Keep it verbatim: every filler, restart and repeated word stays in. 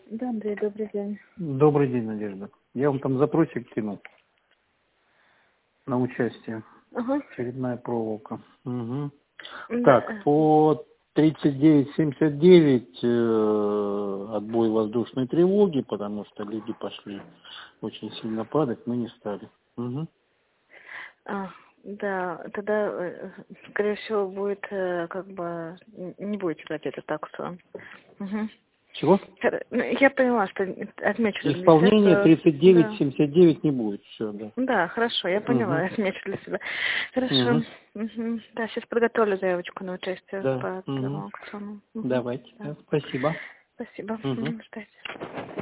Да, Андрей, добрый день. Добрый день, Надежда. Я вам там запросик кинул на участие. Ага. Очередная проволока. Угу. Да. Так, по тридцать девять семьдесят девять э, отбой воздушной тревоги, потому что люди пошли очень сильно падать, мы не стали. Угу. А, да, тогда, э, скорее всего, будет, э, как бы, н- не будете брать этот аукцион. Угу. Чего? Я поняла, что отмечу для себя, Исполнение что... тридцать девять Да. семьдесят девять не будет. Все, да. Да, хорошо, я поняла, Угу. отмечу для себя. Хорошо. Угу. Угу. Да, сейчас подготовлю заявочку на участие Да. по Угу. этому аукциону. Угу. Давайте. Да. Да, спасибо. Спасибо. Угу. Мгм, ждайте.